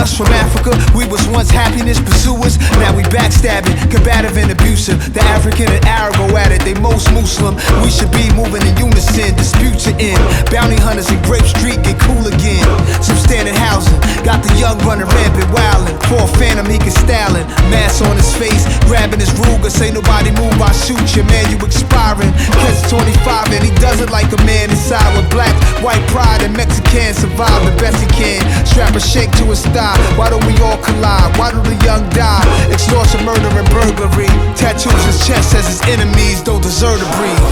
us from Africa. We was once happiness pursuers, now we backstabbing, combative and abusive. The African and Arab go at it, they most Muslim. We should be moving in unison, disputes are in. Bounty hunters in Grape Street get cool again. Substandard housing, got the young running rampant wildin'. For a phantom he can stylin', mask on his face, grabbing his Ruger. Say nobody move, I shoot you, man, you expiring. Catch 25 and he does it like a man inside with black, white pride and Mexican. Survive the best he can, strap a shake to his thigh. Why don't we all collide? Why do the young die? Extortion, murder and burglary. Tattoos his chest says his enemies don't deserve to breathe.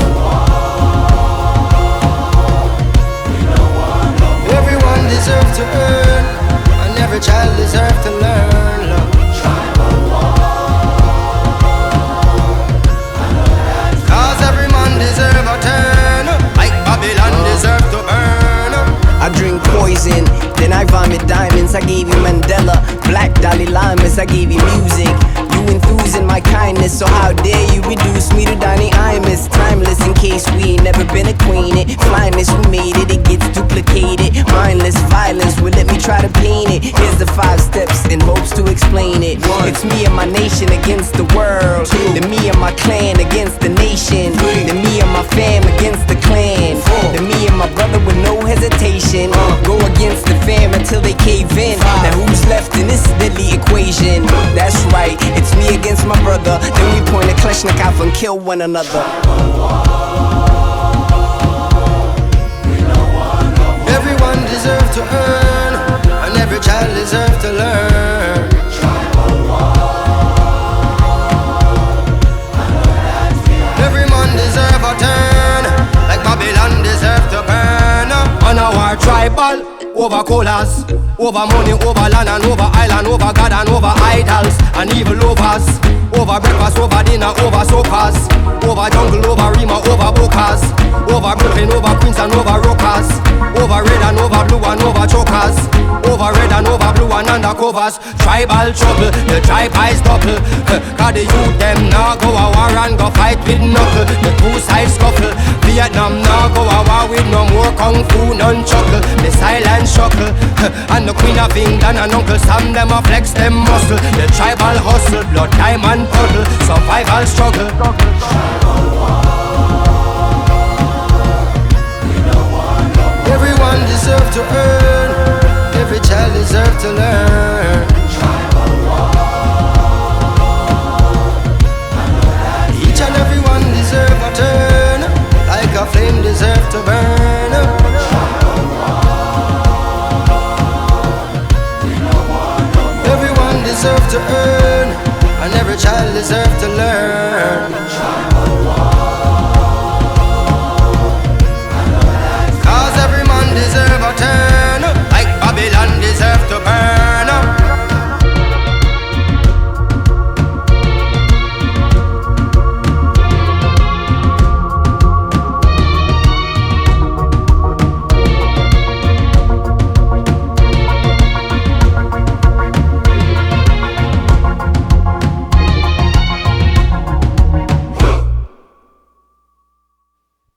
Everyone deserves to earn, and every child deserves to learn. Love. Cause every man deserves a turn, like Babylon deserves to burn. I drink poison, then I vomit diamonds. I gave you Mandela, Black Dalai Lamas. I gave you music, you enthuse in my kindness. So how dare you reduce me to Donnie Imus? Timeless in case we ain't never been acquainted. Flyness, we made it, it gets duplicated. Mindless violence, well let me try to paint it. Here's the 5 steps in hopes to explain it. It's me and my nation against the world. Then me and my clan against the nation. Then me and my fam against the clan. Then me and my brother with no hesitation. Go against the fam until they cave in. Now who's left in this deadly equation? That's right, it's me against my brother. Then we point a Kalashnikov and kill one another. Everyone deserves to earn, and every child deserves to learn. Every man deserves a turn, like Babylon deserves to burn. On our tribal, over colas, over money, over land and over island, over God and over idols and evil lovers. Over breakfast, over dinner, over sofas, over jungle, over Rima, over Bokas, over Brooklyn, over Queens and over Rockers, over red and over blue and over chokers, over red and over blue and undercovers. Tribal trouble, the tribe eyes double. Cause the youth them now go a war and go fight with knuckle. The 2 sides scuffle. Vietnam now go a war with no more kung fu, none chuckle. The silent shuckle. And the Queen of England and Uncle Sam them a flex them muscle. The tribal hustle, blood, time and puddle. Survival struggle. Everyone deserves to earn, every child deserves to learn. Each and every one deserves a turn, like a flame deserves to burn. Everyone deserves to earn, and every child deserves to learn.